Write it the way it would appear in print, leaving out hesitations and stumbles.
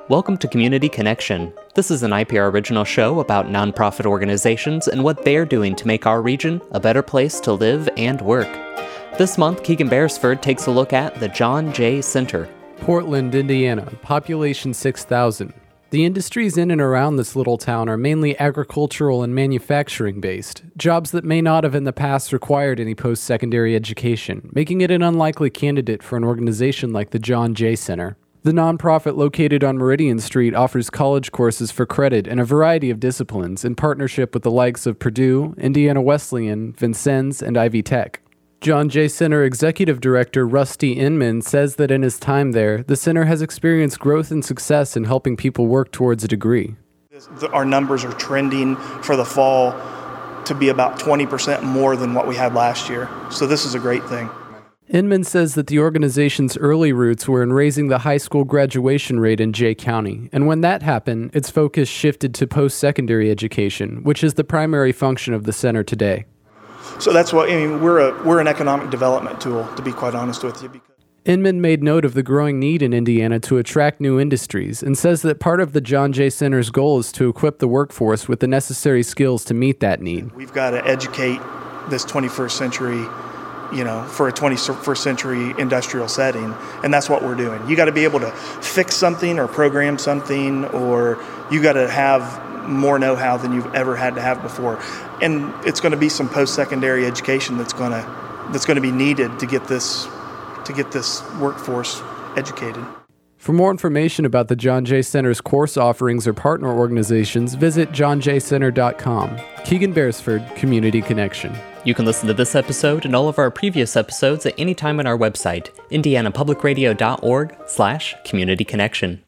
Welcome to Community Connection. This is an IPR original show about nonprofit organizations and what they're doing to make our region a better place to live and work. This month, Keegan Beresford takes a look at the John Jay Center. Portland, Indiana, population 6,000. The industries in and around this little town are mainly agricultural and manufacturing based, jobs that may not have in the past required any post-secondary education, making it an unlikely candidate for an organization like the John Jay Center. The nonprofit located on Meridian Street offers college courses for credit in a variety of disciplines in partnership with the likes of Purdue, Indiana Wesleyan, Vincennes, and Ivy Tech. John Jay Center Executive Director Rusty Inman says that in his time there, the center has experienced growth and success in helping people work towards a degree. Our numbers are trending for the fall to be about 20% more than what we had last year. So this is a great thing. Inman says that the organization's early roots were in raising the high school graduation rate in Jay County, and when that happened, its focus shifted to post-secondary education, which is the primary function of the center today. So that's what, we're an economic development tool, to be quite honest with you. Inman made note of the growing need in Indiana to attract new industries and says that part of the John Jay Center's goal is to equip the workforce with the necessary skills to meet that need. We've got to educate this 21st century for a 21st century industrial setting, and that's what we're doing. You got to be able to fix something or program something, or you got to have more know-how than you've ever had to have before. And it's going to be some post-secondary education that's going to be needed to get this workforce educated. For more information about the John Jay Center's course offerings or partner organizations, visit johnjaycenter.com. Keegan Beresford, Community Connection. You can listen to this episode and all of our previous episodes at any time on our website, indianapublicradio.org/communityconnection.